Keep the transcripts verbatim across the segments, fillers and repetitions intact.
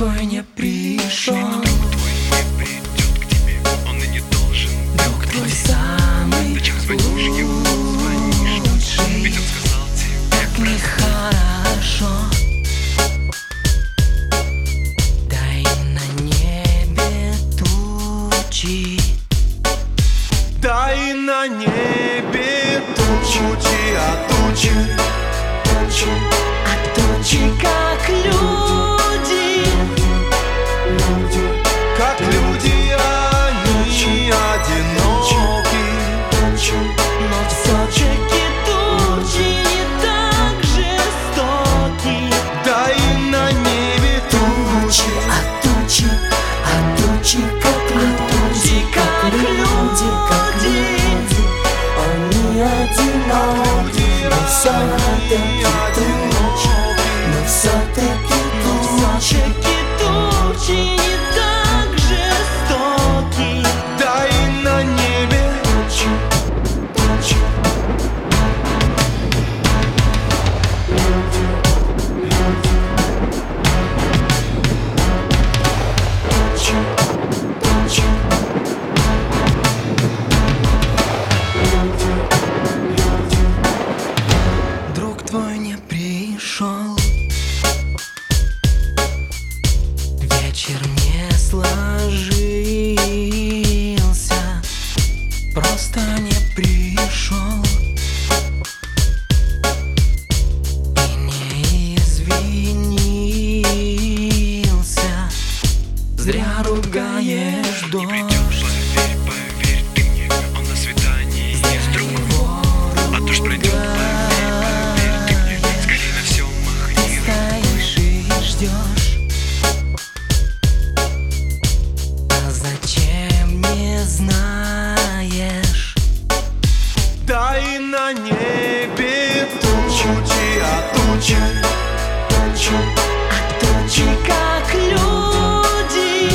твой не пришел, твой не придет к тебе, он и не должен. друг твой самый Зачем звонишь ему, звонишь? Ведь он сказал тебе так нехорошо. Дай на небе тучи, дай на небе тучи, а тучи, тучи, а тучи как люди, как люди, они одиноки, но все-таки тучи не так жестоки. дай на небе тучи, а тучи, а тучи, как люди, как люди, как люди, они одиноки, но все-таки тучи, но все-таки тучи, Все-таки тучи не так жестоки. дай на небе тучи, тучи. Друг твой не пришел, вечер не сложился, просто не пришел и не извинился. Зря ругаешь дождь, поверь, поверь, ты мне, он на свидании с другом. А дождь пройдет, поверь, поверь, ты мне, скорее на все махни. стоишь и ждешь. А зачем не знаешь? Дай на небе тучи, а тучи, тучи, А тучи как люди,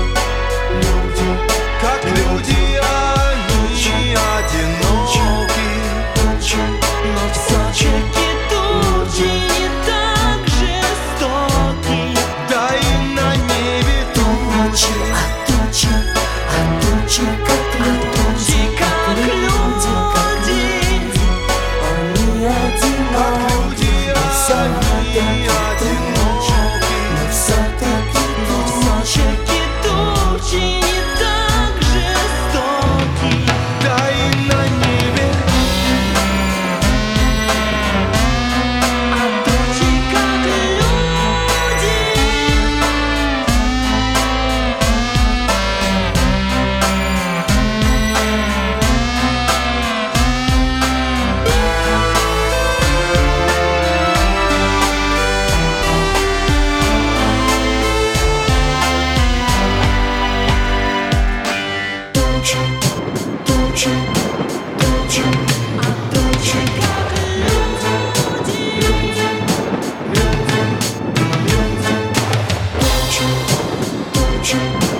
как люди, они одиноки, но все-таки тучи не так жестоки. дай на небе тучи, а тучи, а тучи, как люди, Как люди, они одиноки, люди, но все-таки одиноки, но все-таки все-таки тучи не так жестоки. дай на небе, А тучи как люди, тучи, тучи, тучи, а тучи как люди, тучи, тучи.